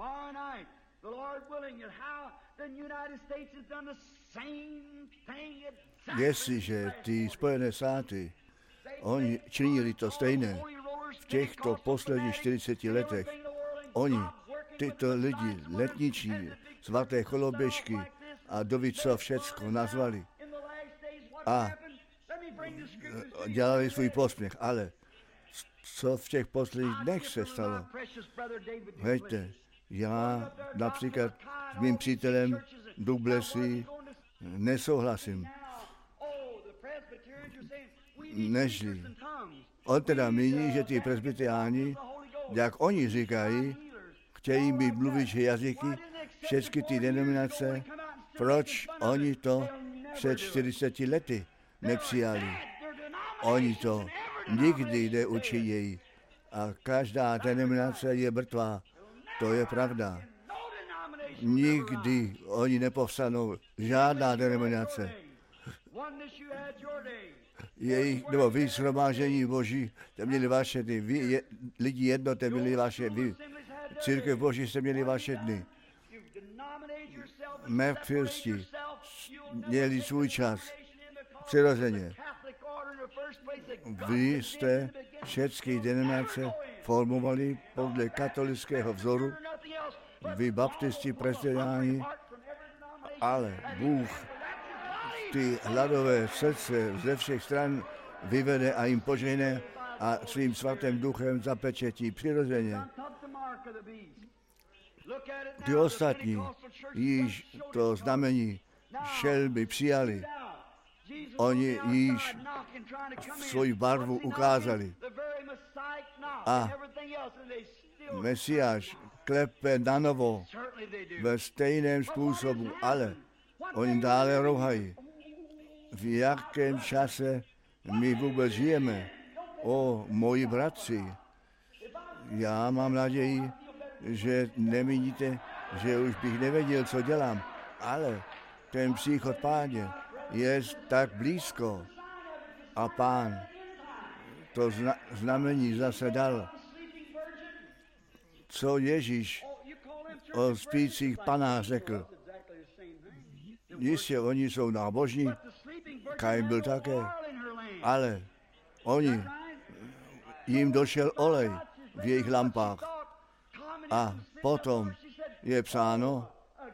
Jestliže ty Spojené státy, oni činili to stejné v těchto posledních 40 letech. Oni, tyto lidi, letničí, svaté koloběžky a doví, co všecko nazvali. A dělali svůj posměch, ale co v těch posledních dnech se stalo? Hejte, já například s mým přítelem Dublesí nesouhlasím. Nežli. On teda míní, že ty presbyteriáni, jak oni říkají, chtějí mít mluviče jazyky, všechny ty denominace, proč oni to před 40 lety nepřijali. Oni to nikdy neučinějí a každá denominace je mrtvá. To je pravda. Nikdy oni nepovstanou, žádná denominace. Jejich, nebo vy shromáždění Boží, to měli vaše dny, vy lidi jedno, to měli vaše vy. Církev Boží jste měli vaše dny. Metfielsti měli svůj čas, přirozeně. Vy jste všechny denominace formovali podle katolického vzoru, vy baptisti, presbyteriáni, ale Bůh ty hladové srdce ze všech stran vyvede a jim požehne a svým svatým duchem zapečetí přirozeně. Ty ostatní již to znamení šelby přijali. Oni již svoji barvu ukázali. A Mesiáš klepe na novo ve stejném způsobu, ale oni dále rouhají. V jakém čase my vůbec žijeme? O, moji bratři, já mám naději, že nemíníte, že už bych nevěděl, co dělám, ale ten příchod Páně je tak blízko a Pán to znamení zase dal. Co Ježíš o spících panách řekl. Jistě, oni jsou nábožní, Kain byl také, ale jim došel olej v jejich lampách. A potom je psáno,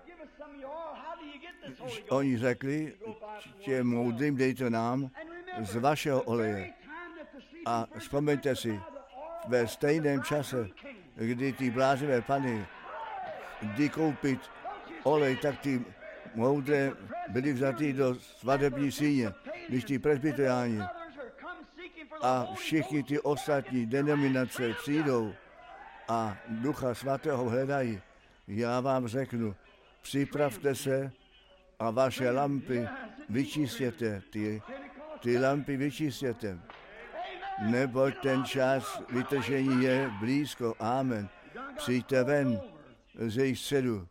oni řekli, těm moudrým dejte nám z vašeho oleje. A vzpomeňte si, ve stejném čase, kdy ty blázivé pany jdi koupit olej, tak ty moudré byli vzatí do svatební síně, když ty presbyteriáni a všichni ty ostatní denominace přijdou a Ducha Svatého hledají. Já vám řeknu, připravte se a vaše lampy vyčistěte, ty lampy vyčistěte. Neboť ten čas vytržení je blízko. Amen. Přijďte ven z jejich středu.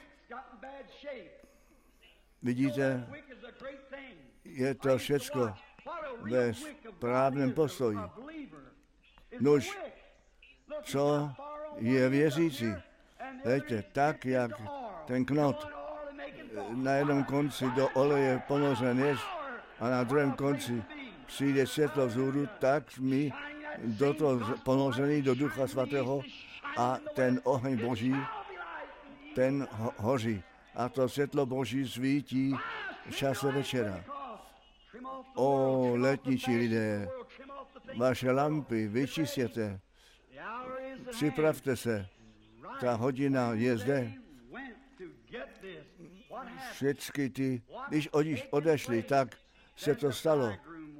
Vidíte, je to všecko ve správném postoji. Nož, co je věřící? Víte, tak, jak ten knot na jednom konci do oleje ponořen je a na druhém konci přijde světlo vzhůru, tak my do toho ponořený do Ducha Svatého a ten oheň Boží, ten hoří. A to světlo Boží svítí v čase večera. O letničí lidé, vaše lampy vyčistěte, připravte se, ta hodina je zde. Všechny ty, když odešli, tak se to stalo.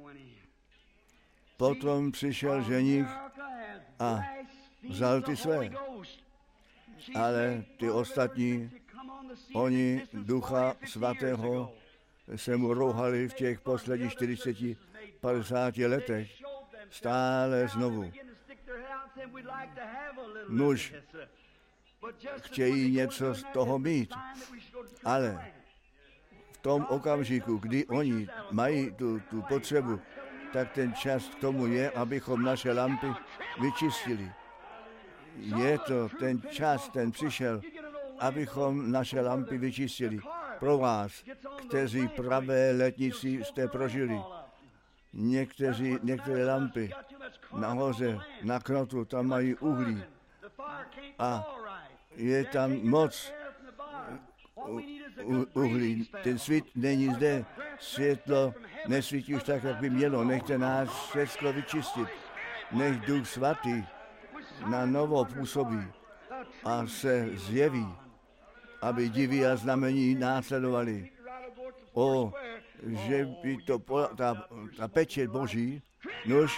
Potom přišel ženich a vzal ty své. Ale ty ostatní, oni Ducha Svatého se mu rouhali v těch posledních 40-50 letech stále znovu. Muž chtějí něco z toho mít, ale v tom okamžiku, kdy oni mají tu potřebu, tak ten čas k tomu je, abychom naše lampy vyčistili. je to ten čas, ten přišel, abychom naše lampy vyčistili. Pro vás, kteří pravé letnici jste prožili. Některé lampy nahoře, na knotu, tam mají uhlí. A je tam moc uhlí. Ten svět není zde. Světlo nesvítí už tak, jak by mělo. Nechte nás světlo vyčistit. Nech Duch Svatý na novo působí a se zjeví, aby divy a znamení následovali. Že by to ta pečeť Boží, nož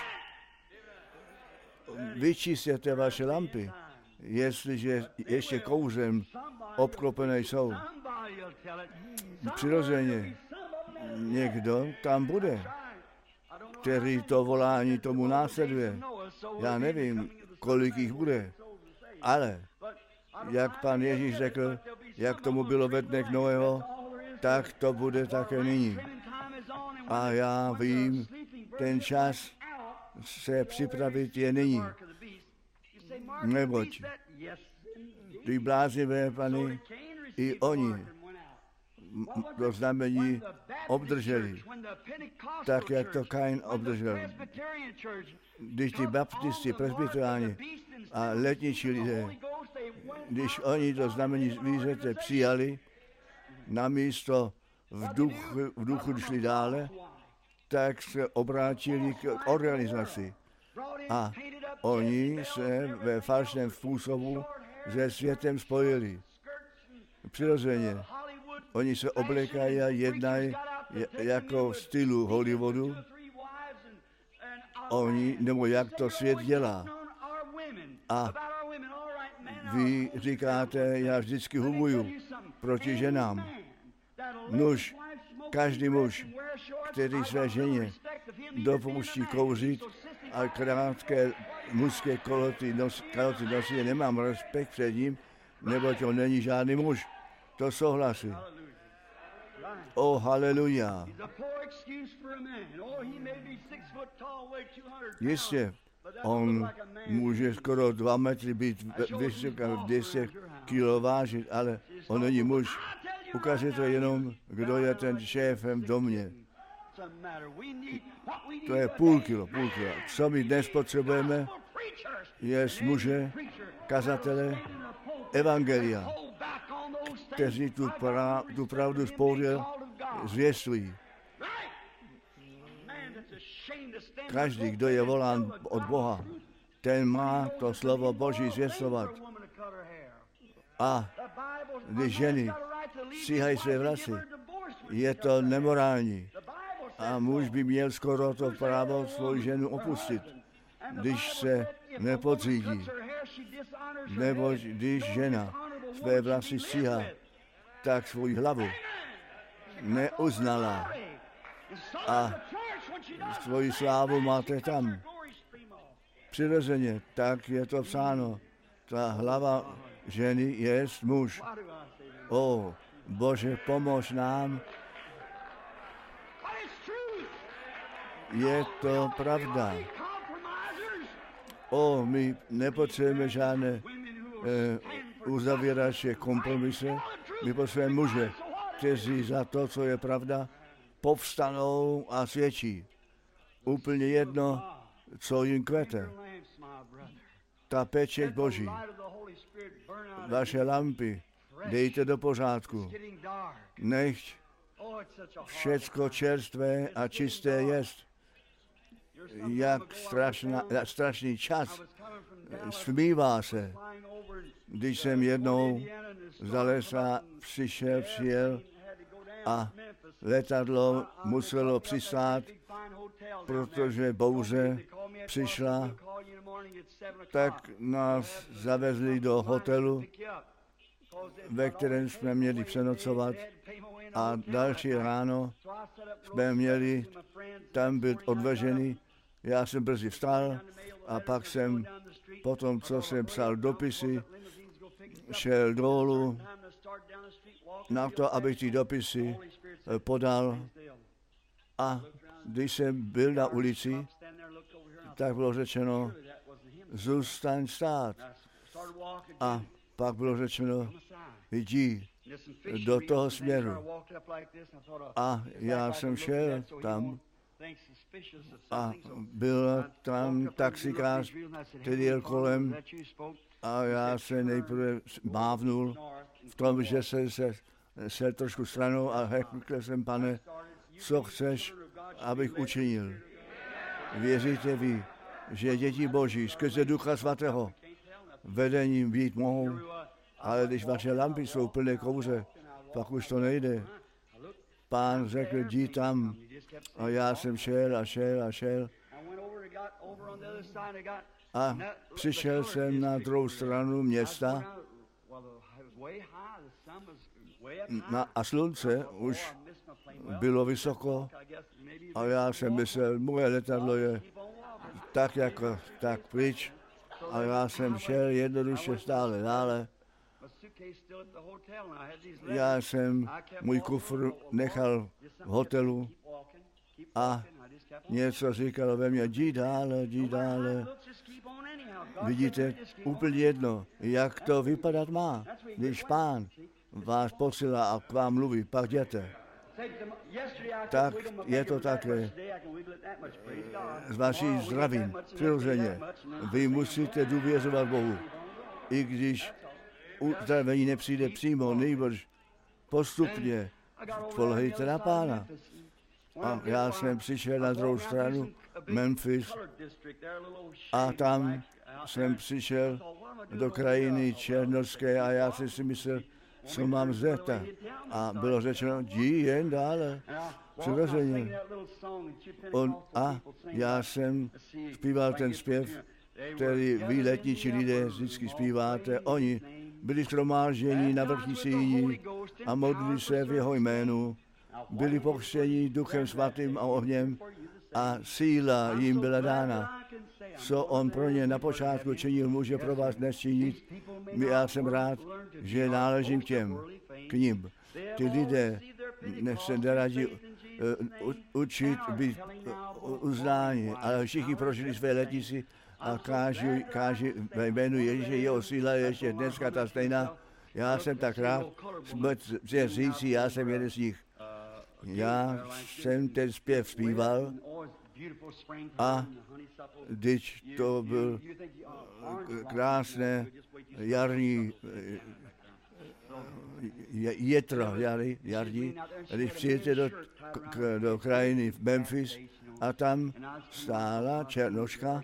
vyčistěte vaše lampy, jestliže ještě kouřem obklopené jsou. Přirozeně někdo tam bude, který to volání tomu následuje. Já nevím, kolik jich bude, ale jak pan Ježíš řekl, jak tomu bylo ve dnech Noého, tak to bude také nyní. A já vím, ten čas se připravit je nyní. Neboť ty bláznivé pany, i oni to znamení obdrželi, tak jak to Kain obdržel. Když ty baptisti, presbyteráni a letničí lidé, když oni to znamení zvířete přijali, namísto v duchu šli dále, tak se obrátili k organizaci. A oni se ve falšném způsobu se světem spojili. Přirozeně. Oni se oblékají a jednají jako v stylu Hollywoodu. Oni, nebo jak to svět dělá. A vy říkáte, já vždycky hubuju proti ženám. Nuž, každý muž, který své ženě dopouští kouřit a krátké mužské kaloty nosí, nemám respekt před ním, neboť on není žádný muž. To souhlasí. Haleluja. Jistě, on může skoro 2 metry být vysoká, 200 kilo vážit, ale on není muž. Ukáže to jenom, kdo je ten šéfem v domě. To je půl kilo. Co my dnes potřebujeme, je muže, kazatele, evangelia, kteří tu pravdu spoudil zvěstují. Každý, kdo je volán od Boha, ten má to slovo Boží zvěstovat. A když ženy stříhají své vlasy, je to nemorální. A muž by měl skoro to právo svou ženu opustit, když se nepodřídí. Nebo když žena své vlasy stříhá, tak svou hlavu neuznala. A svoji slávu máte tam. Přirozeně, tak je to psáno. Ta hlava ženy je muž. Bože, pomož nám. Je to pravda. My nepotřebujeme žádné uzavírače kompromisy. My potřebujeme muže, kteří za to, co je pravda, povstanou a svědčí. Úplně jedno, co jim kvete. Ta pečeť Boží. Vaše lampy dejte do pořádku. Nechť všecko čerstvé a čisté jest. Jak strašný čas smívá se. Když jsem jednou za lesa přijel a letadlo muselo přistát, protože bouře přišla, tak nás zavezli do hotelu, ve kterém jsme měli přenocovat, a další ráno jsme měli tam být odveženi. Já jsem brzy vstal a pak jsem, potom co jsem psal dopisy, šel dolů na to, abych ty dopisy podal. A když jsem byl na ulici, tak bylo řečeno, zůstaň stát. A pak bylo řečeno, jdi do toho směru. A já jsem šel tam a byl tam taxikář, který jel kolem a já se nejprve mávnul v tom, že se trošku stranou a řekl jsem, pane, co chceš, abych učinil. Věříte vy, že děti Boží skrze Ducha Svatého vedením být mohou, ale když vaše lampy jsou plné kouře, pak už to nejde. Pán řekl, jdi tam. A já jsem šel a šel. A přišel jsem na druhou stranu města a slunce už bylo vysoko a já jsem myslel, moje letadlo je tak pryč a já jsem šel jednoduše stále dále. Já jsem můj kufr nechal v hotelu a něco říkalo ve mně, jdi dále. Vidíte, úplně jedno, jak to vypadat má, když Pán vás posílá a k vám mluví, pak jděte. Tak je to také s vaším zdravím, přirozeně. Vy musíte důvěřovat Bohu, i když uzdravení nepřijde přímo, nejbrž postupně spolehejte na Pána. A já jsem přišel na druhou stranu, Memphis, a tam jsem přišel do krajiny černošské a já jsem si myslel, co mám zeta. A bylo řečeno, jdi jen dále, přirozeně. A já jsem zpíval ten zpěv, který vy letničí lidé vždycky zpíváte. Oni byli shromážděni na vrchní síni a modlili se v jeho jménu. Byli pokřtěni Duchem Svatým a ohněm a síla jim byla dána. Co on pro ně na počátku činil, může pro vás dnes činit. Já jsem rád, že náležím k ním. Ty lidé se neradí učit být uznáni, ale všichni prožili své letnici a káží ve jménu Ježíše, jeho síla je ještě dneska ta stejná. Já jsem tak rád, říci, já jsem jeden z nich. Já jsem ten zpěv zpíval a když to byl krásné jarní jarní, když přijete do krajiny v Memphis a tam stála černoška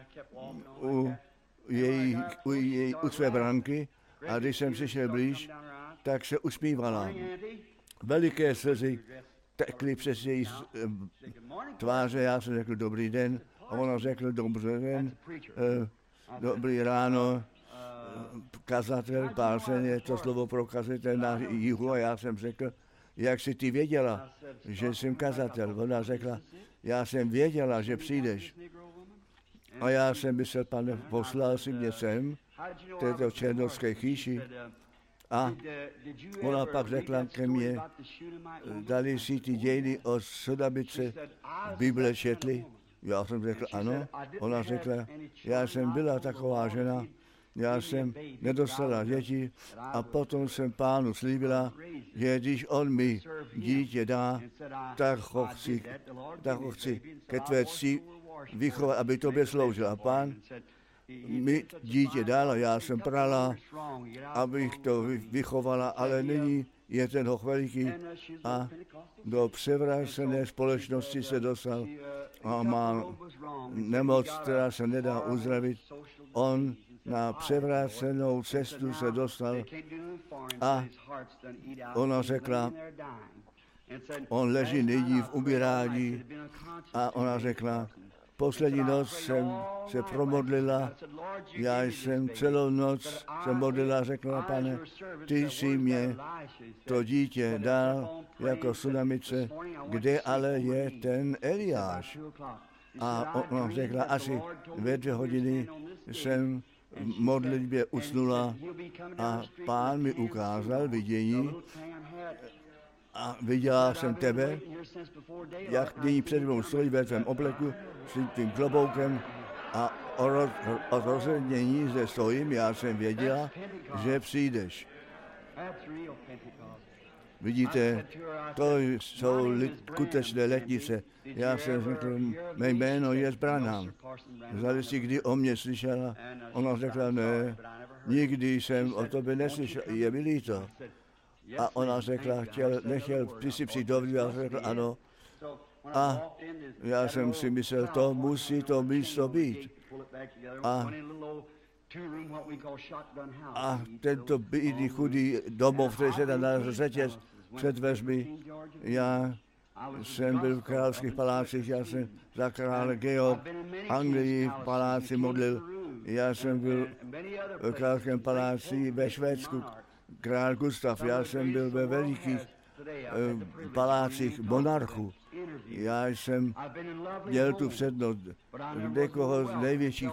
u své branky a když jsem přišel blíž, tak se usmívala. Veliké slzy tekly přes její tváře, já jsem řekl dobrý den a ona řekl dobrý den, dobrý ráno, kazatel, pálsen je to slovo pro kazatel na jihu a já jsem řekl, jak jsi ty věděla, že jsem kazatel. Ona řekla, já jsem věděla, že přijdeš. A já jsem myslel, pane, poslal si mě sem, této černovské chýši. A ona pak řekla ke mně, dali si ty dějiny o Sudabice v Bible četli. Já jsem řekl ano. Ona řekla, já jsem byla taková žena, já jsem nedostala děti a potom jsem Pánu slíbila, že když on mi dítě dá, tak ho chci ke tvé cti vychovat, aby tobě sloužil. A Pán mi dítě dala, já jsem prala, abych to vychovala, ale nyní je ten hoch veliký a do převrácené společnosti se dostal a má nemoc, která se nedá uzdravit. On na převrácenou cestu se dostal a ona řekla, on leží nyní v umírání a ona řekla, poslední noc jsem se promodlila, já jsem celou noc se modlila, řekla, pane, ty jsi mě to dítě dal jako Sunamice, kde ale je ten Eliáš? A ona řekla, asi ve 2 hodiny jsem v modlitbě usnula a Pán mi ukázal vidění a viděla jsem tebe, jak nyní před mnou stojí ve tvém obleku s tím kloboukem a o rozhodnění zde stojím, já jsem věděla, že přijdeš. Vidíte, to jsou skutečné letnice. Já jsem řekl, mé jméno je Branham. Zdali si kdy o mě slyšela? Ona řekla, ne, nikdy jsem o tobě neslyšel, je mi líto. A ona řekla, nechtěl si přijít dovnitř, a řekl, ano. A já jsem si myslel, to musí to místo být. A tento bídný chudý domov, který se tam na řetěz před dveřmi, já jsem byl v královských palácích, já jsem za krále Georg Anglii v paláci modlil, já jsem byl v královském paláci ve Švédsku, král Gustav, já jsem byl ve velikých palácích monarchů. Já jsem měl tu přednost někoho z největších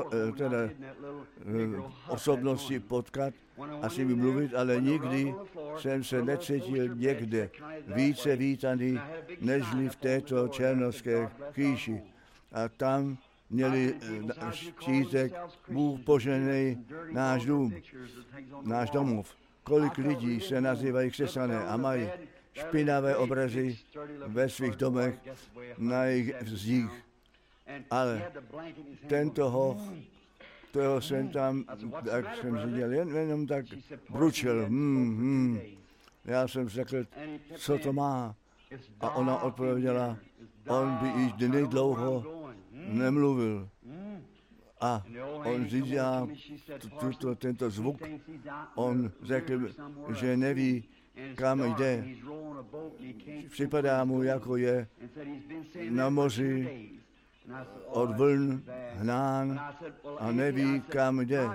osobností potkat a s nimi mluvit, ale nikdy jsem se necítil někde více vítaný, nežli v této černovské kříži. A tam měli štítek, Bůh poženej náš dům, náš domov. Kolik lidí se nazývají křesťané a mají špinavé obrazy ve svých domech na jejich zdích. Ale toho jsem tam, jak jsem viděl, jenom tak bručil. Já jsem řekl, co to má. A ona odpověděla, on by již dny dlouho nemluvil. A on říká tento zvuk, on řekl, že neví, kam jde. Připadá mu, jako je na moři od vln hnán a neví, kam jde.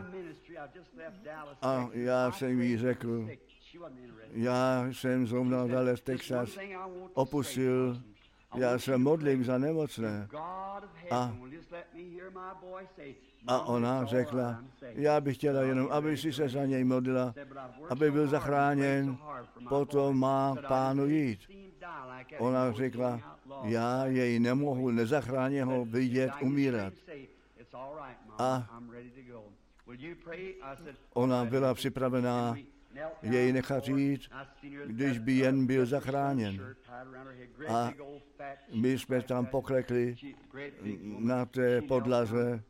A já jsem jí řekl, já jsem zrovna Dallas, Texas, opustil, já se modlím za nemocné. A ona řekla, já bych chtěla jenom, aby si se za něj modlila, aby byl zachráněn, potom má Pánu jít. Ona řekla, já jej nemohu, nezachránit ho, vidět umírat. A ona byla připravená jej nechat jít, když by jen byl zachráněn. A my jsme tam poklekli na té podlaze.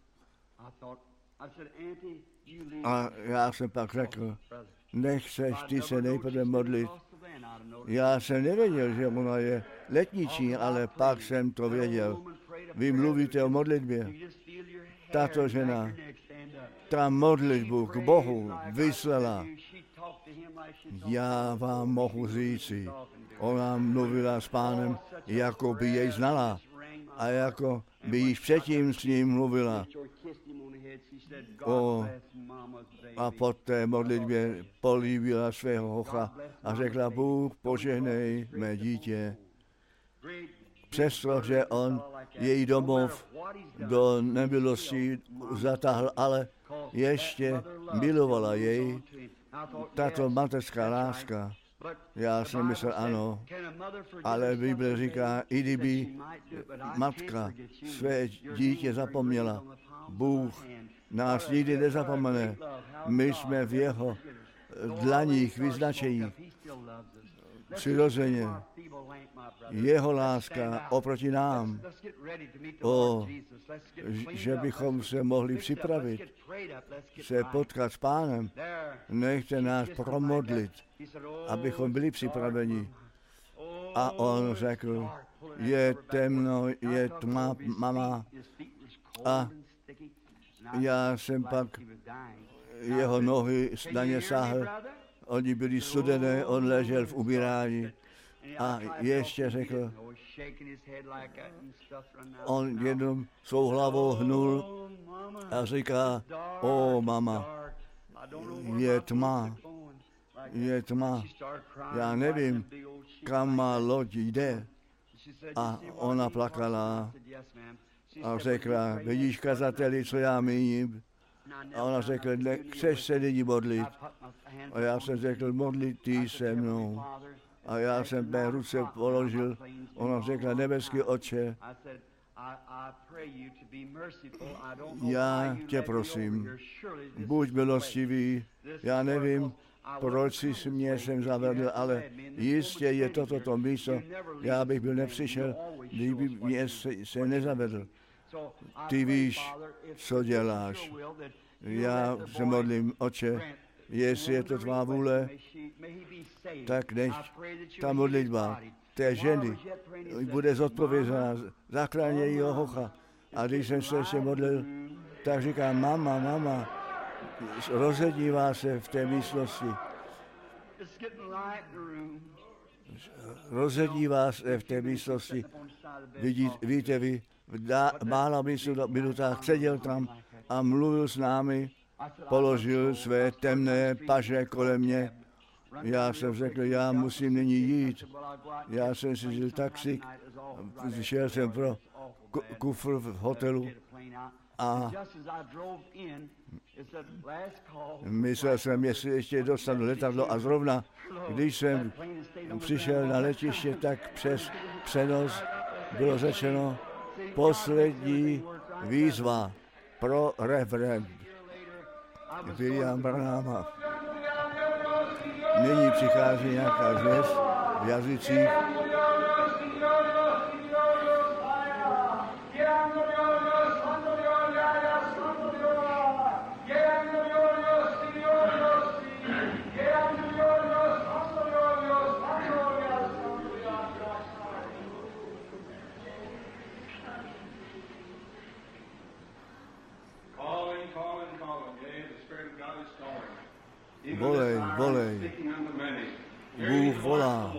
A já jsem pak řekl, nechceš ty se nejprve modlit. Já jsem nevěděl, že ona je letničí, ale pak jsem to věděl. Vy mluvíte o modlitbě. Tato žena, ta modlitbu k Bohu vyslala. Já vám mohu říci, ona mluvila s Pánem, jako by jej znala a jako by již předtím s ním mluvila. A po té modlitbě políbila svého hocha a řekla, Bůh požehnej mé dítě. Přestože on její domov do nebylosti zatáhl, ale ještě milovala jej. Tato mateřská láska, já jsem myslel ano, ale Bible říká, i kdyby matka své dítě zapomněla, Bůh nás nikdy nezapomene. My jsme v jeho dlaních vyznačení. Přirozeně. Jeho láska oproti nám. Že bychom se mohli připravit, se potkat s Pánem. Nechte nás promodlit, abychom byli připraveni. A on řekl, je temno, je tma, mama. A já jsem pak jeho nohy na ně sáhl, oni byli studené, on ležel v umírání a ještě řekl, on jenom svou hlavou hnul a říká, o mama, je tma, já nevím, kam má loď jde. A ona plakala a řekla, vidíš kazateli, co já míním? A ona řekla, chceš se nyní modlit? A já jsem řekl, modlit ty se mnou. A já jsem mé ruce položil, ona řekla, nebeský Otče, Já tě prosím, buď milostivý, já nevím, proč jsi mě sem zavedl, ale jistě je toto místo, já bych byl nepřišel, kdyby mě se nezavedl. Ty víš, co děláš. Já se modlím, Otče, jestli je to tvá vůle, tak nech ta modlitba té ženy bude zodpovězená, zachráně jejího hocha. A když jsem se ještě modlil, tak říkám, mama, rozedívá se v té místnosti. Rozedívá se v té místnosti. Víte vy, v mála minutách seděl tam a mluvil s námi, položil své temné paže kolem mě. Já jsem řekl, já musím nyní jít. Já jsem si vzal taxík, šel jsem pro kufr v hotelu a myslel jsem, jestli ještě dostanu letadlo a zrovna, když jsem přišel na letiště, tak přes přenos bylo řečeno poslední výzva pro reverend William Branhama. Nyní přichází nějaká zvěst v jazycích. Volej. Bůh volá.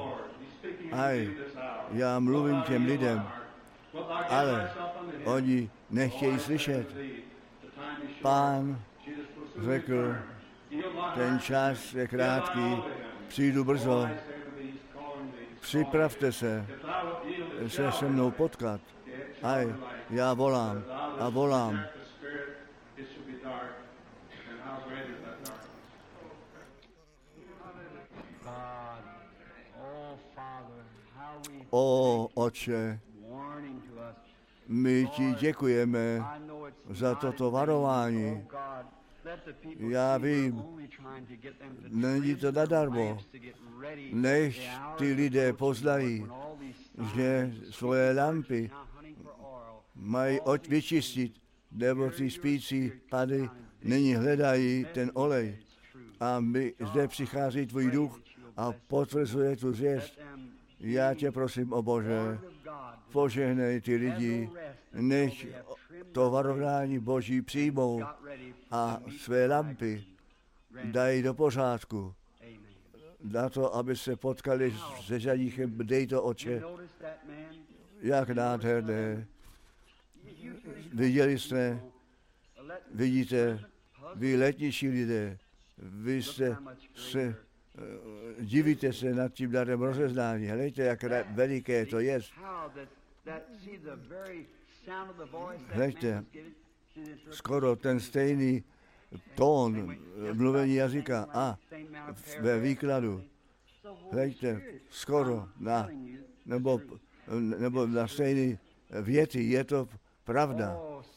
Já mluvím těm lidem, ale oni nechtějí slyšet. Pán řekl, ten čas je krátký, přijdu brzo. Připravte se mnou potkat. Já volám a volám. O Otče, my ti děkujeme za toto varování. Já vím, není to nadarmo. Nech ty lidé poznají, že svoje lampy mají vyčistit, nebo ty spící pady nyní hledají ten olej. A my zde přichází tvůj duch a potvrzuje tu zvěst. Já tě prosím, o Bože, požehnej ty lidi, nech to varování Boží přijmou a své lampy dají do pořádku. Na to, aby se potkali se žaníchem, dej to, Otče. Jak nádherné. Viděli jste, vidíte, vy letnější lidé, vy jste se divíte se nad tím darem rozeznání. Hleďte, jak veliké to je. Hleďte, skoro ten stejný tón mluvení jazyka a ve výkladu. Hleďte, skoro nebo na stejný věty. Je to pravda.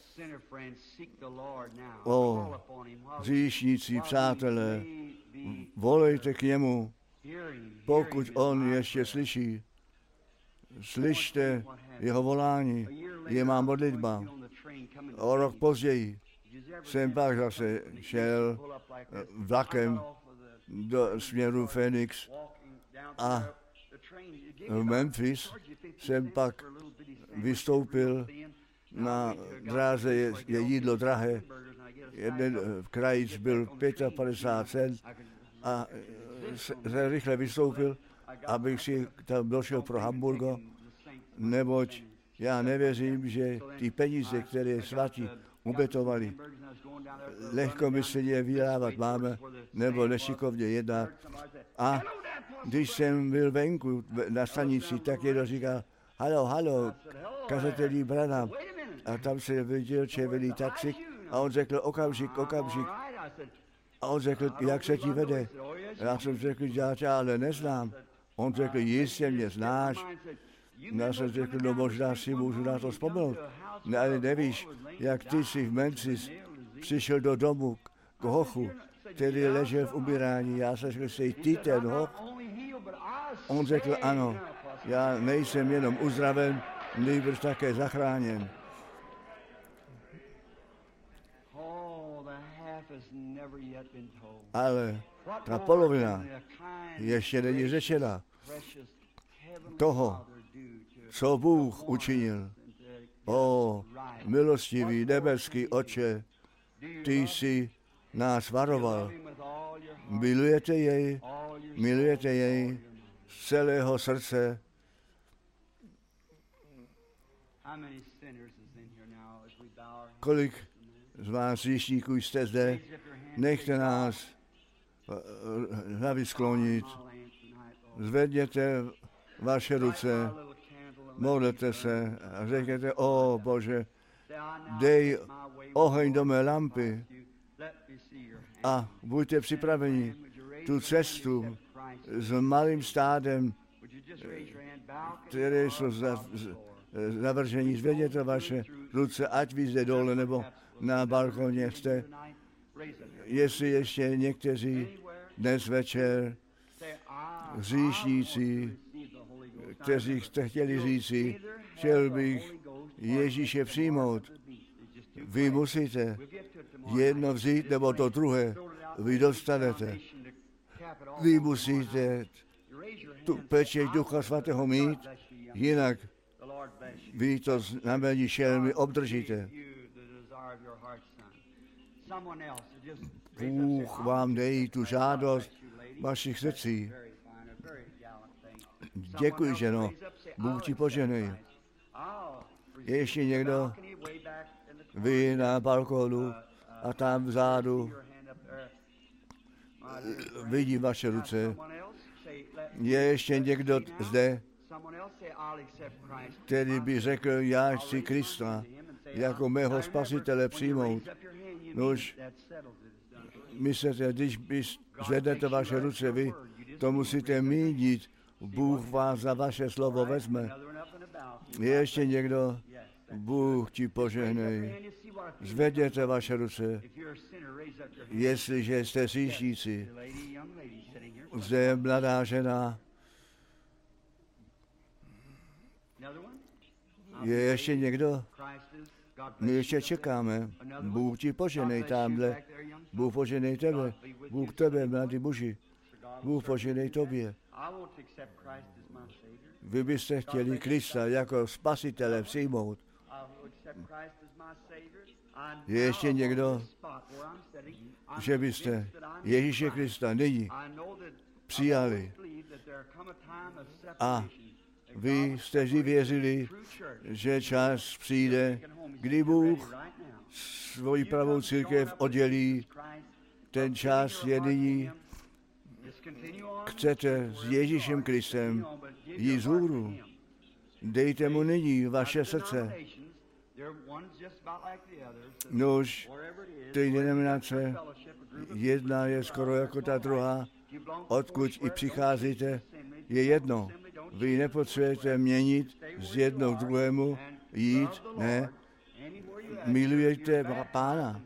O hříšníci, přátelé, volejte k němu, pokud on ještě slyší. Slyšte jeho volání, je má modlitba. O rok později jsem pak zase šel vlakem do směru Phoenix a v Memphis jsem pak vystoupil. Na dráze je jídlo drahé. Jeden krajíc byl 55 cent a se rychle vystoupil, abych si tam došel pro hamburger, neboť já nevěřím, že ty peníze, které svatí ubetovali, lehkomyslně vydávat máme, nebo nešikovně jednat. A když jsem byl venku na stanici, tak někdo říkal, halo, kazatelí Branham. A tam se viděl červený taxík a on řekl, okamžik. A on řekl, jak se ti vede? Já jsem řekl, já tě ale neznám. On řekl, jistě mě znáš. Já jsem řekl, no možná si můžu na to vzpomenout. Ne, ale nevíš, jak ty jsi v Memphis přišel do domu k hochu, který ležel v umírání. Já jsem řekl, jsi ty ten hoch? On řekl, ano, já nejsem jenom uzdraven, nýbrž také zachráněn. Ale ta polovina ještě není řečena toho, co Bůh učinil. O, milostivý nebeský Otče, ty jsi nás varoval. Milujete jej z celého srdce. Kolik z vás hříšníků jste zde? Nechte nás hlavy sklonit. Zvedněte vaše ruce, modlete se a řekněte, o Bože, dej oheň do mé lampy a buďte připraveni tu cestu s malým stádem, které jsou zavržení. Zvedněte vaše ruce, ať vy zde dole nebo na balkoně jste. Jestli ještě někteří dnes večer hříšníci, kteří jste chtěli říci, chtěl bych Ježíše přijmout. Vy musíte jedno vzít nebo to druhé. Vy dostanete. Vy musíte tu pečeť Ducha Svatého mít, jinak vy to znamení šelmy obdržíte. Bůh vám dej tu žádost vašich srdcí. Děkuji, ženo. Bůh ti poženej. Je ještě někdo? Vy na balkónu a tam vzadu. Vidím vaše ruce. Je ještě někdo zde, který by řekl, já chci Krista jako mého spasitele přijmout. Nož, myslíte, když zvednete vaše ruce, vy to musíte mít. Bůh vás za vaše slovo vezme. Je ještě někdo? Bůh ti požehnej. Zvedněte vaše ruce. Jestliže jste hříšníci, zde je mladá žena. Je ještě někdo? My ještě čekáme. Bůh ti poženej tamhle. Bůh poženej tebe. Bůh tebe, mladý muži. Bůh poženej tobě. Vy byste chtěli Krista jako spasitele přijmout. Je ještě někdo, že byste Ježíše Krista nyní přijali a vy jste věřili, že čas přijde, kdy Bůh svoji pravou církev oddělí. Ten čas je nyní. Chcete s Ježíšem Kristem jít vzhůru. Dejte mu nyní vaše srdce. Nož, ty denominace, jedna je skoro jako ta druhá, odkud i přicházíte, je jedno. Vy nepotřebujete měnit z jednoho k druhému, jít, ne. Milujete Pána.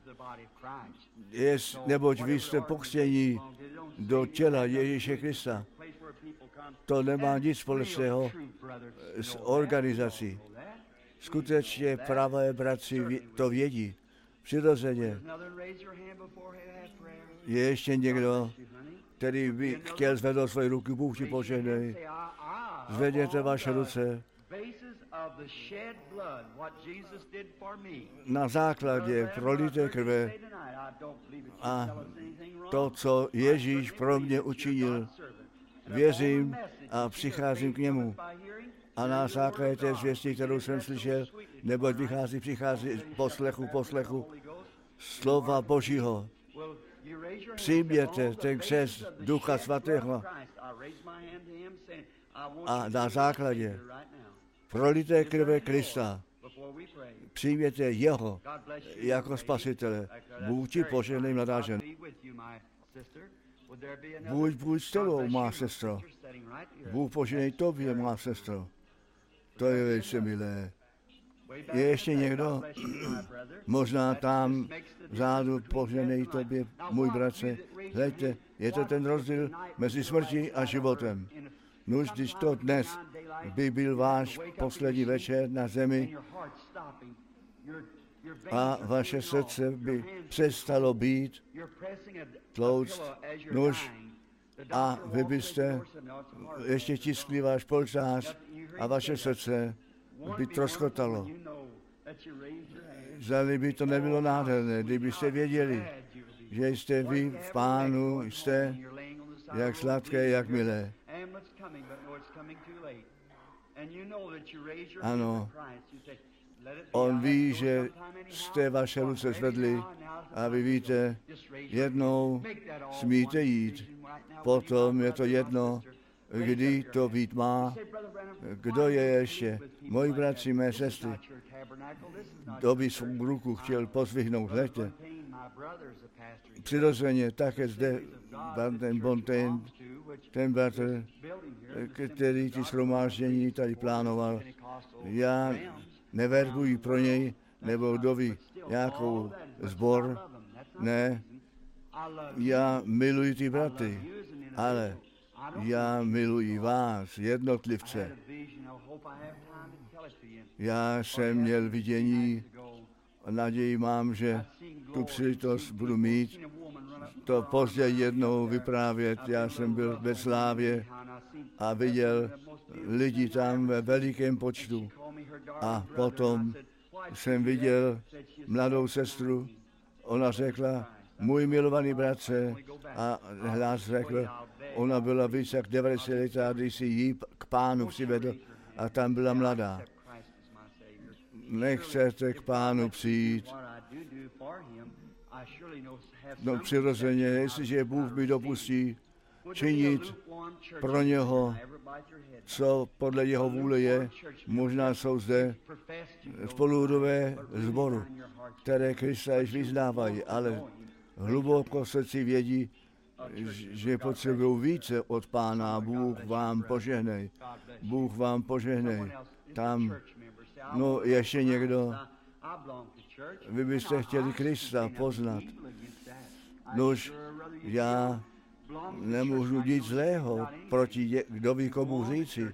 Neboť vy jste pokřtění do těla Ježíše Krista. To nemá nic společného s organizací. Skutečně pravé bratři to vědí. Přirozeně. Je ještě někdo, který by chtěl zvednout svoji ruky, Bůh ti požehnej. Zvedněte vaše ruce. Na základě prolité krve a to, co Ježíš pro mě učinil, věřím a přicházím k němu. A na základě té zvěsti, kterou jsem slyšel, neboť přichází poslechu slova Božího. Přijměte ten křest Ducha Svatého a na základě prolité krve Krista přijměte jeho jako spasitele. Bůh ti požehnej, mladá žena. Buď s tebou, má sestro. Bůh požehnej tobě, má sestro. To je velice milé. Je ještě někdo? Možná tam vzadu poženej tobě, můj bratře. Hleďte, je to ten rozdíl mezi smrtí a životem. Nuž, když to dnes by byl váš poslední večer na zemi a vaše srdce by přestalo být tlouct, nuž, a vy byste ještě tiskli váš polštář a vaše srdce by troskotalo. Zdali by to nebylo nádherné, kdybyste věděli, že jste vy v Pánu, jste jak sladké, jak milé. Ano, on ví, že jste vaše ruce zvedli a vy víte, jednou smíte jít, potom je to jedno, kdy to být má, kdo je ještě. Moji bratři, mé sestry, kdo by svou ruku chtěl pozvihnout, hleďte. Přirozeně také zde ten Bontain, ten bratr, který ty shromáždění tady plánoval. Já neverbuji pro něj, nebo kdo ví, nějakou sbor. Ne, já miluji ty bratry, ale já miluji vás, jednotlivce. Já jsem měl vidění a naději mám, že tu příležitost budu mít to později jednou vyprávět. Já jsem byl ve Slávě a viděl lidi tam ve velikém počtu. A potom jsem viděl mladou sestru, ona řekla, můj milovaný bratře, a hlas řekl, ona byla víc jak 90 letá, když si ji k Pánu přivedl a tam byla mladá. Nechcete k Pánu přijít. No přirozeně, jestliže Bůh mi dopustí činit pro něho, co podle jeho vůle je, možná jsou zde spoludové sboru, které Krista již vyznávají, ale hluboko v srdci vědí, že potřebují více od Pána. Bůh vám požehnej. Bůh vám požehnej. Tam, no ještě někdo, vy byste chtěli Krista poznat. Nož, já nemůžu nic zlého proti kdo ví komu říci.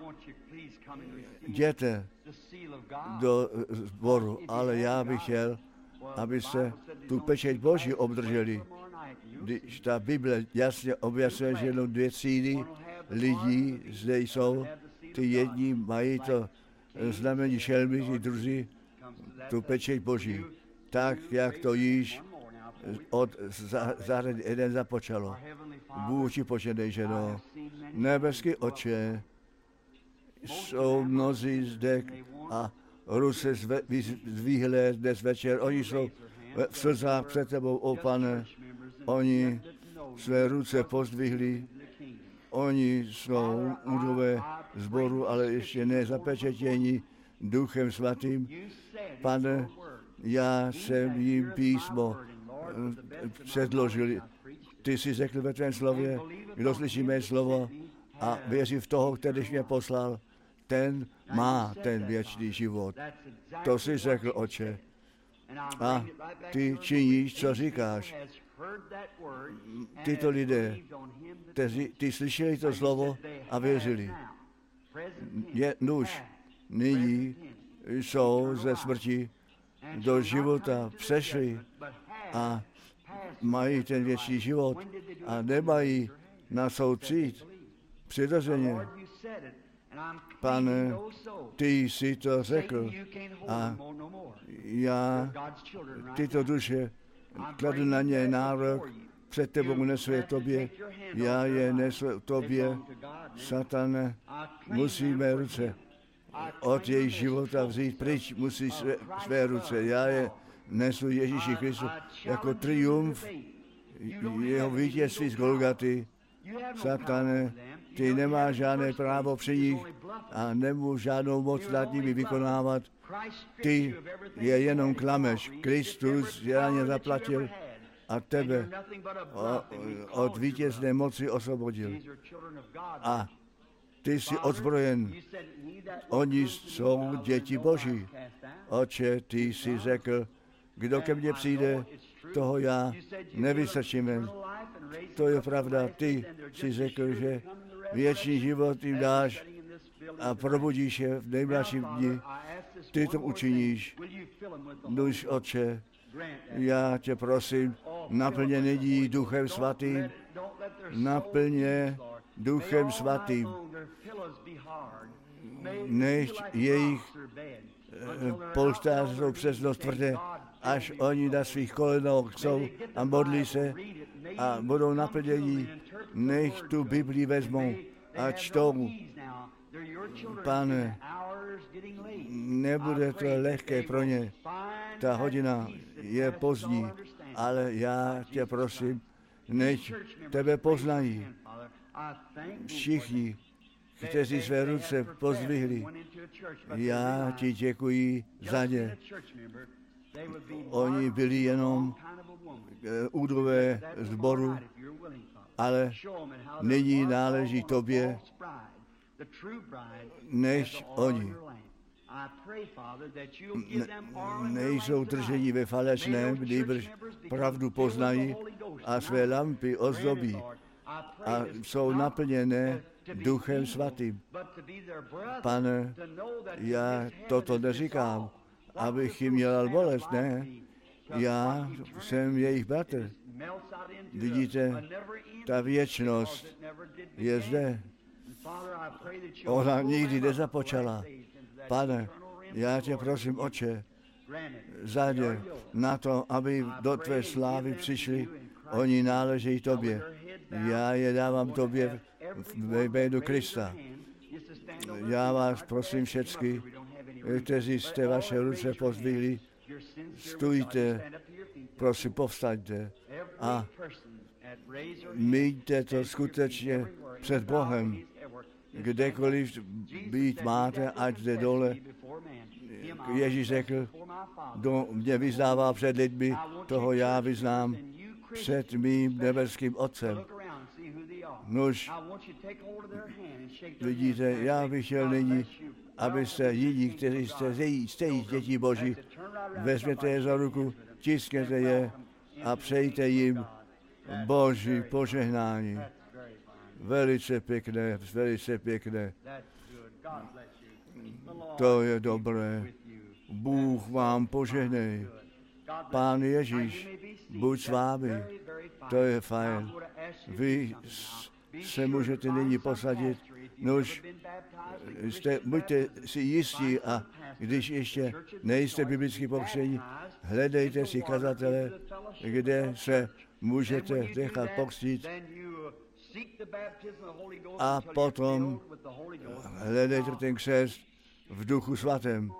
Jděte do sboru, ale já bych chtěl, abyste tu pečeť Boží obdrželi. Když ta Bible jasně objasňuje, že jenom 2 třídy lidí zde jsou, ty jedni mají to znamení šelmy, ty druzí tu pečeť Boží. Tak, jak to již od jeden započalo. Bůh ti požehnej, ženo. Nebeský Otče, jsou mnozí zde a ruce zvíhlé dnes večer. Oni jsou v slzách před tebou, o Pane. Oni své ruce pozdvihli. Oni jsou udové sboru, ale ještě nezapečetěni Duchem Svatým. Pane, já jsem jim písmo předložil. Ty jsi řekl ve tvém slově, kdo slyší mé slovo a věří v toho, který mě poslal, ten má ten věčný život. To jsi řekl, Otče. A ty činíš, co říkáš. Tyto lidé, ty slyšeli to slovo a věřili. Nuž, nyní jsou ze smrti do života přešli a mají ten věčný život a nemají na soud přijít. Přirozeně. Pane, ty jsi to řekl a já tyto duše kladu na ně nárok, před tebou nesu je tobě, já je nesu tobě, Satane, musí mé ruce od jejich života vzít pryč, musí své ruce, já je nesu Ježíši Kristu jako triumf jeho vítězství z Golgaty. Satane, ty nemáš žádné právo při nich a nemůžeš žádnou moc nad nimi vykonávat. Ty je jenom klameš. Kristus je na ně zaplatil a tebe od vítězné moci osvobodil. A ty jsi ozbrojen. Oni jsou děti Boží. Otče, ty jsi řekl, kdo ke mně přijde, toho já nevystačím. To je pravda. Ty jsi řekl, že věčný život jim dáš a probudíš je v nejmladším dni. Ty to učiníš. Nuž, Otče, já tě prosím, naplně lidí Duchem Svatým, naplně Duchem Svatým, než jejich polštáře jsou přes noc tvrdé, až oni na svých kolenách jsou a modlí se a budou naplnění, nech tu Biblii vezmou a čtou. Pane, nebude to lehké pro ně. Ta hodina je pozdní, ale já tě prosím, nech tebe poznají. Všichni, kteří své ruce pozdvihli, já ti děkuji za ně. Oni byli jenom údové sboru, ale nyní náleží tobě, než oni nejsou drženi ve falešném, nýbrž pravdu poznají a své lampy ozdobí a jsou naplněné Duchem Svatým. Pane, já toto neříkám, abych jim dělal bolest, ne. Já jsem jejich bratr. Vidíte, ta věčnost je zde. Ona nikdy nezapočala. Pane, já tě prosím, Otče, za ně na to, aby do tvé slávy přišli, oni náležejí tobě. Já je dávám tobě ve jménu Krista. Já vás prosím všecky, kteří jste vaše ruce pozdvihli, stůjte, prosím, povstaňte a mějte to skutečně před Bohem. Kdekoliv být máte, ať jde dole. Ježíš řekl, kdo mě vyznává před lidmi, toho já vyznám před mým nebeským Otcem. Nož, vidíte, já bych chtěl nyní, abyste jiní, kteří jste dětí Boží, vezměte je za ruku, tiskněte je a přejte jim Boží požehnání. Velice pěkné, velice pěkné. To je dobré. Bůh vám požehnej. Pán Ježíš, buď s vámi. To je fajn. Vy se můžete nyní posadit. Nož, buďte si jistí a když ještě nejste biblicky pokřtěni, hledejte si kazatele, kde se můžete nechat pokřtít a potom hledejte ten křest v Duchu Svatém,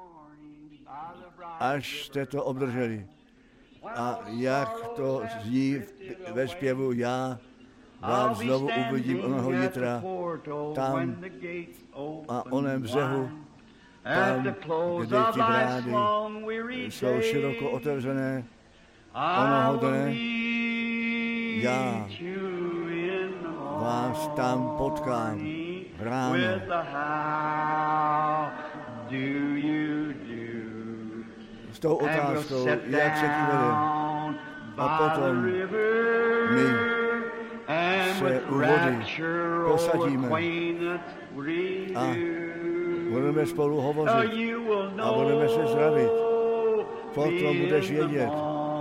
až jste to obdrželi. A jak to zní ve zpěvu, já vám znovu uvidím onoho jitra, tam a onem břehu, tam, kde ti brány jsou široko otevřené, onoho dne, já vás tam potkám ráno. S tou otázkou, jak se ti vede. A potom my se u vody posadíme a budeme spolu hovořit a budeme se zdravit. Potom budeš vědět,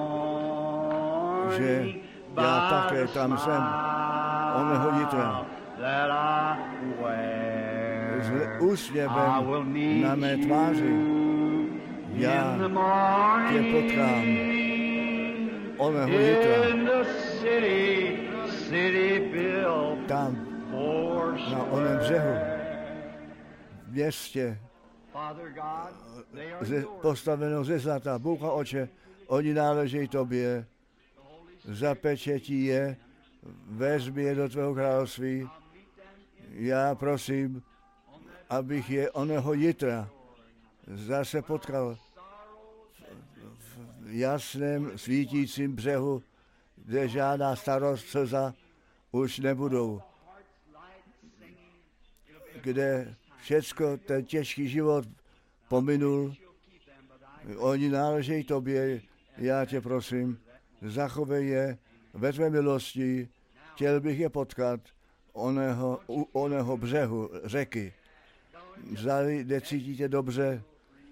že já také tam jsem, onoho jitra. S úsměvem na mé tváři já tě potkám onoho jitra. Tam, na onem břehu, v městě, postaveno ze zlata. Bůh a Otče, oni náležejí tobě, zapečetí je, vezmi je do tvého království. Já prosím, abych je onoho jitra zase potkal v jasném svítícím břehu, kde žádná starost, slza už nebudou. kde všecko ten těžký život pominul. Oni náležejí tobě, já tě prosím, zachovej je ve tvé milosti, chtěl bych je potkat u oného břehu řeky. Zdali necítíte dobře,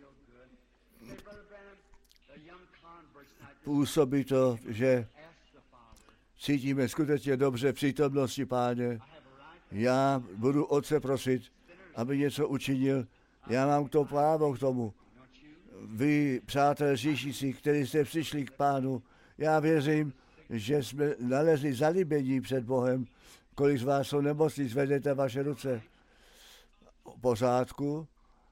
působí to, že cítíme skutečně dobře přítomnosti Páně. Já budu Otce prosit, aby něco učinil. Já mám to právo k tomu. Vy, přátelé říšící, kteří jste přišli k Pánu, já věřím, že jsme nalezli zalíbení před Bohem. Kolik z vás jsou nemocní, zvedněte vaše ruce. V pořádku.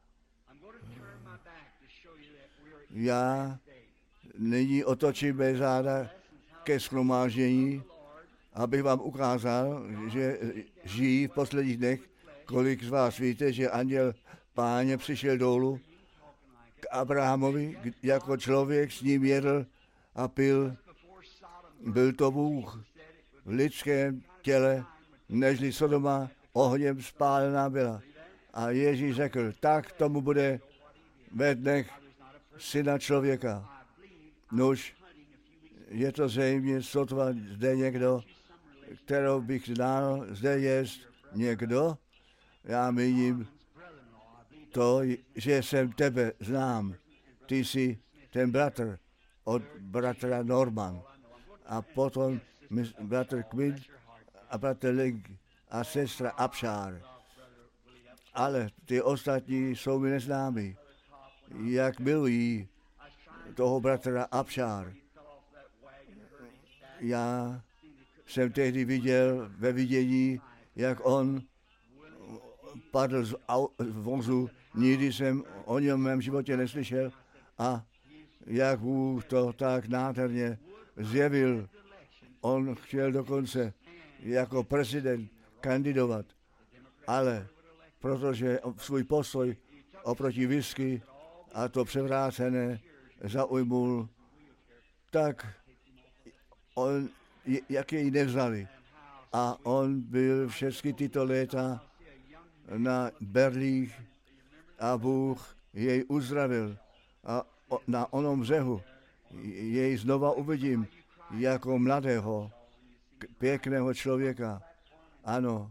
Já nyní otočím mé záda ke shromáždění, abych vám ukázal, že žijí v posledních dnech. Kolik z vás víte, že anděl Páně přišel dolů k Abrahamovi, jako člověk s ním jedl a pil. Byl to Bůh v lidském těle, nežli Sodoma ohněm spálená byla. A Ježíš řekl, tak tomu bude ve dnech Syna člověka. Nož, je to zřejmě sotva zde někdo, kterou bych znal, zde je někdo. Já míním to, že jsem tebe znám. Ty jsi ten bratr od bratra Norman. A potom bratr Quinn a bratr Link a sestra Abšár. Ale ty ostatní jsou mi neznámí. Jak milují toho bratra Abšár. Já jsem tehdy viděl ve vidění, jak on padl z vozu. Nikdy jsem o něm v mém životě neslyšel a jak Bůh to tak nádherně zjevil. On chtěl dokonce jako prezident kandidovat, ale protože svůj postoj oproti whisky a to převrácené zaujmul, tak on, jak jej nevzali. A on byl všechny tyto léta na berlích a Bůh jej uzdravil. A na onom břehu jej znova uvidím jako mladého, pěkného člověka. Ano,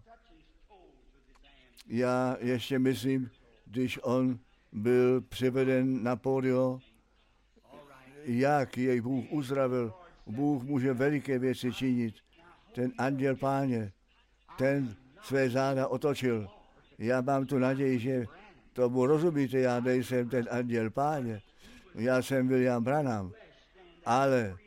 já ještě myslím, když on byl přiveden na pódio, jak jej Bůh uzdravil. Bůh může veliké věci činit. Ten anděl Páně, ten své záda otočil. Já mám tu naději, že tomu rozumíte, já nejsem ten anděl Páně. Já jsem William Branham. Ale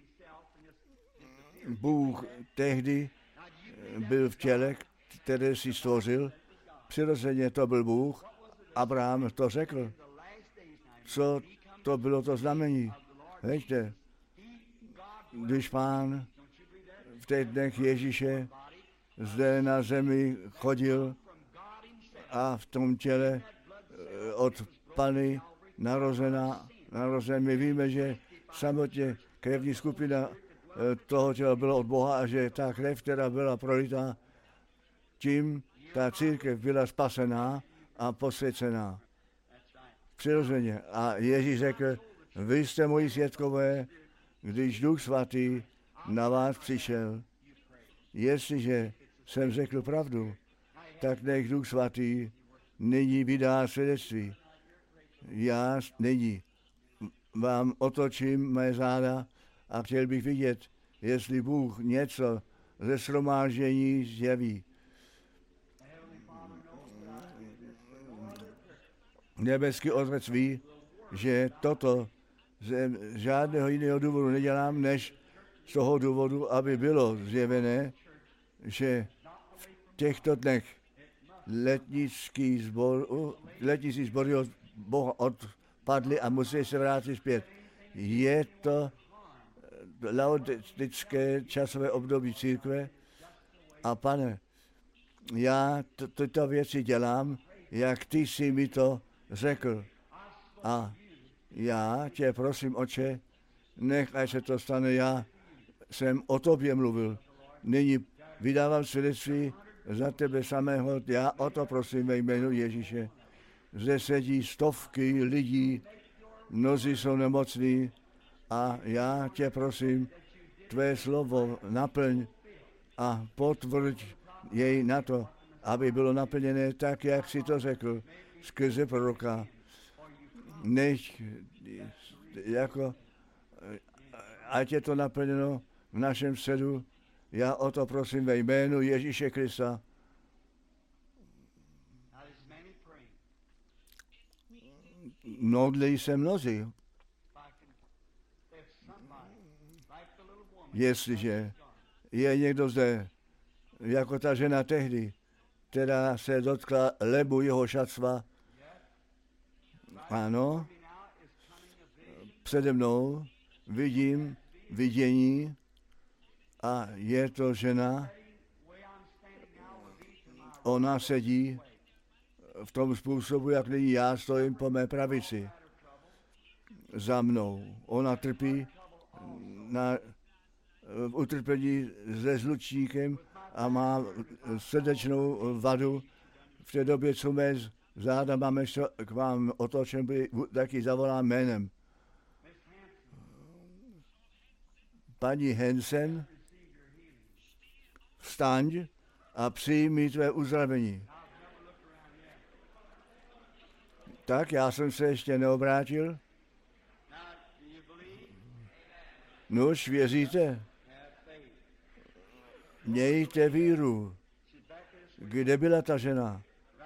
Bůh tehdy byl v těle, které si stvořil. Přirozeně to byl Bůh. Abraham to řekl. Co to bylo to znamení? Víte, když Pán v těch dnech Ježíše zde na zemi chodil a v tom těle od Panny narozen, my víme, že samotně krevní skupina toho těla byla od Boha a že ta krev, která byla prolitá, tím ta církev byla spasená a posvěcená. Přirozeně. A Ježíš řekl, vy jste moji svědkové, když Duch Svatý na vás přišel. Jestliže jsem řekl pravdu, tak nech Duch Svatý nyní vydá svědectví. Já nyní vám otočím mé záda a chtěl bych vidět, jestli Bůh něco ze shromáždění zjeví. Nebeský Otec ví, že toto z žádného jiného důvodu nedělám, než z toho důvodu, aby bylo zjevené, že v těchto dnech letnický sbory od Boha odpadly a musí se vrátit zpět. Je to laodické časové období církve a Pane, já tyto věci dělám, jak ty jsi mi to řekl. A já tě prosím, Otče, nechaj se to stane, já jsem o tobě mluvil. Nyní vydávám svědectví za tebe samého, já o to prosím ve jménu Ježíše. Zde sedí stovky lidí, mnozí jsou nemocní a já tě prosím, tvé slovo naplň a potvrď jej na to, aby bylo naplněné tak, jak si to řekl, skrze proroka. Než jako, ať je to naplněno v našem středu, já o to prosím ve jménu Ježíše Krista. Modlí se mnozí. Jestliže je někdo zde, jako ta žena tehdy, která se dotkla lebu jeho šatstva, ano, přede mnou vidím vidění a je to žena, ona sedí v tom způsobu, jak nyní já stojím po mé pravici. Za mnou. Ona trpí na utrpení se žlučníkem a má srdečnou vadu. V té době, co mé záda máme k vám otočen, by taky zavolám jménem. Paní Hansen, vstaň a přijmi tvé uzdravení. Tak, já jsem se ještě neobrátil. Nuž, věříte? Mějte víru. Kde byla ta žena?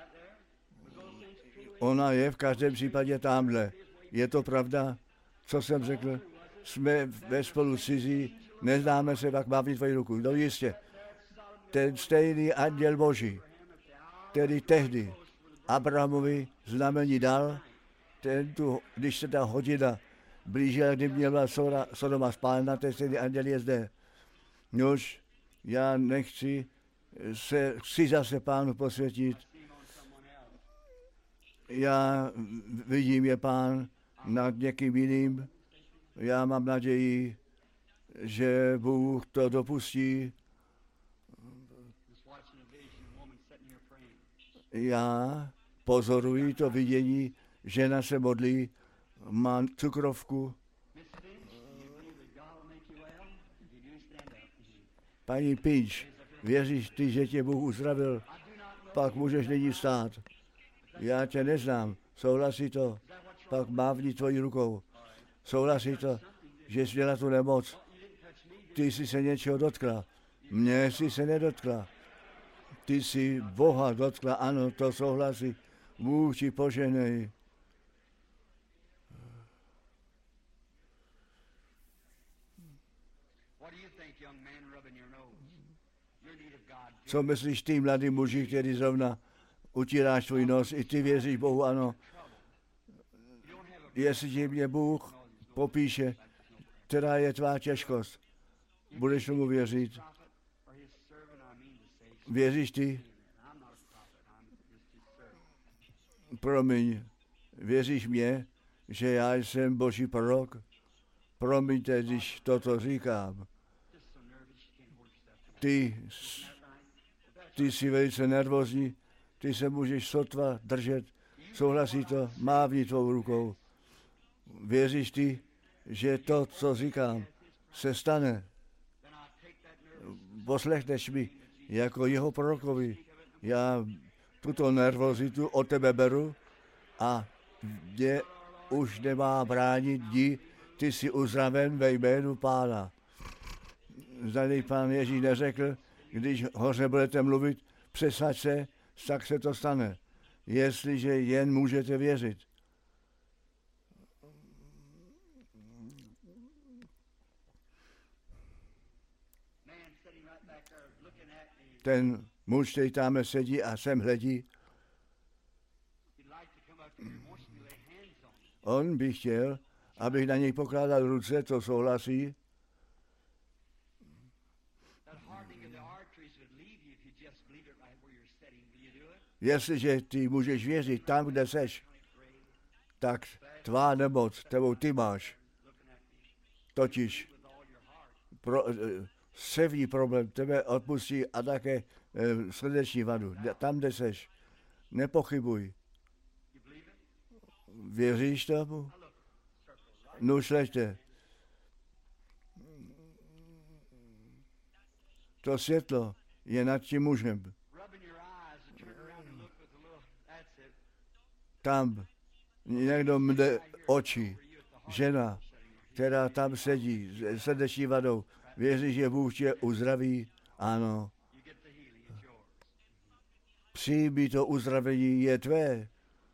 Ona je v každém případě tamhle. Je to pravda, co jsem řekl? Jsme ve spolu cizí, neznáme se, jak mávni tvoji ruku. No jistě, ten stejný anděl Boží, který tehdy Abrahamovi znamení dal, ten tu, když se ta hodina blížila, kdy měla Sodoma spálena, ten stejný anděl je zde. Nož, já chci zase Pánu posvětit. Já vidím je Pán nad někým jiným. Já mám naději, že Bůh to dopustí. Já pozoruji to vidění, žena se modlí, má cukrovku. Paní Pinč, věříš ty, že tě Bůh uzdravil? Pak můžeš nyní stát. Já tě neznám, souhlasí to? Pak mávni tvojí rukou. Souhlasí to, že jsi měla tu nemoc? Ty jsi se něčeho dotkla. Mně jsi se nedotkla. Ty jsi Boha dotkla, ano, to souhlasí. Bůh ti poženej. Co myslíš ty, mladý muži, který zrovna utíráš tvůj nos, i ty věříš Bohu, ano. Jestli mě Bůh popíše, která je tvá těžkost, budeš tomu věřit. Věříš ty? Promiň, věříš mě, že já jsem Boží prorok? Promiňte, když toto říkám. Ty jsi velice nervózní, ty se můžeš sotva držet, souhlasí to, mávni tvou rukou. Věříš ty, že to, co říkám, se stane? Poslechneš mi jako jeho prorokovi. Já tuto nervozitu od tebe beru a mě už nemá bránit jdi, ty jsi uzdraven ve jménu Pána. Zdali Pán Ježíš neřekl, když hoře budete mluvit, přesaď se, tak se to stane. Jestliže jen můžete věřit. Ten muž, který tam sedí a sem hledí, on by chtěl, abych na něj pokládal ruce, to souhlasí. Jestliže ty můžeš věřit tam, kde seš, tak tvá nemoc, tebou ty máš. Totiž sevní problém tebe odpustí a také srdeční vadu. Tam, kde seš, nepochybuj. Věříš tomu? No šlechte. To světlo je nad tím mužem. Tam někdo mde oči. Žena, která tam sedí s srdeční vadou. Věříš, že Bůh tě uzdraví? Ano. Přijmi to uzdravení, je tvé.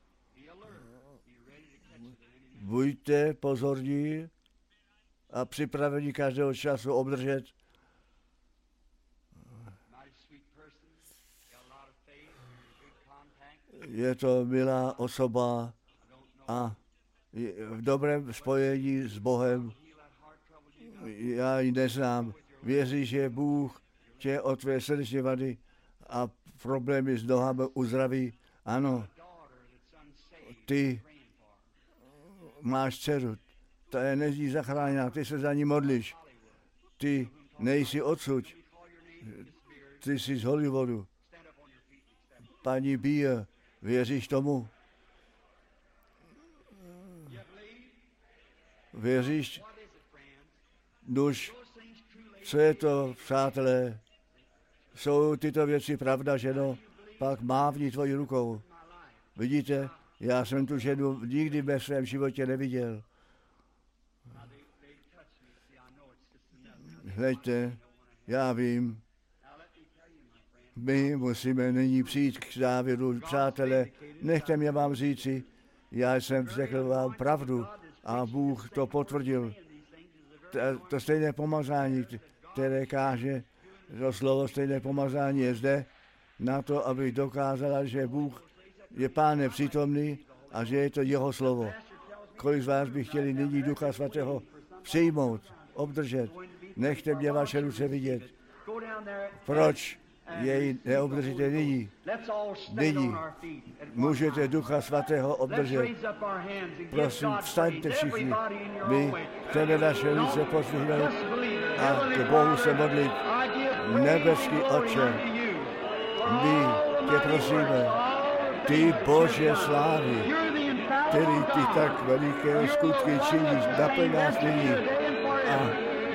Buďte pozorní a připraveni každého času obdržet. Je to milá osoba a v dobrém spojení s Bohem. Já ji neznám. Věříš, že Bůh tě od tvé srdeční vady a problémy s nohami uzdraví? Ano. Ty máš dceru, ta je není zachráněná, ty se za ní modlíš. Ty nejsi odsud, ty jsi z Hollywoodu. Paní Bíje, věříš tomu? Věříš? Nuž, co je to, přátelé? Jsou tyto věci pravda, ženo? Pak mávni tvojí rukou. Vidíte, já jsem tu ženu nikdy ve svém životě neviděl. Hleďte, já vím, my musíme nyní přijít k závěru, přátelé, nechte mě vám říci, já jsem řekl vám pravdu a Bůh to potvrdil. To stejné pomazání, které káže, to slovo stejné pomazání je zde, na to, aby dokázala, že Bůh je Pánem přítomný a že je to jeho slovo. Kolik z vás by chtěli nyní Ducha Svatého přijmout, obdržet? Nechte mě vaše ruce vidět. Proč jej neobdržíte nyní? Nyní můžete Ducha Svatého obdržet. Prosím, vstaňte všichni. My chceme naše ruce pozdvihnout a k Bohu se modlit. Nebeský Otče, my tě prosíme, ty Bože slávy, který ty tak veliké skutky činíš, naplň nás nyní a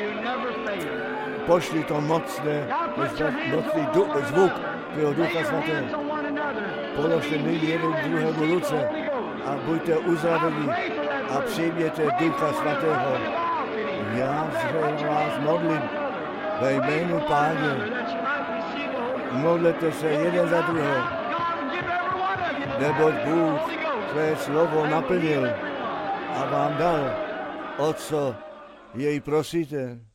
pošli to mocný zvuk tvého Ducha Svatého. Položte nyní jeden druhému ruce a buďte uzdraveni a přijměte Ducha Svatého. Já se vás modlím ve jménu Páně. Modlete se jeden za druhého, neboť Bůh své slovo naplnil a vám dal, o co jej prosíte.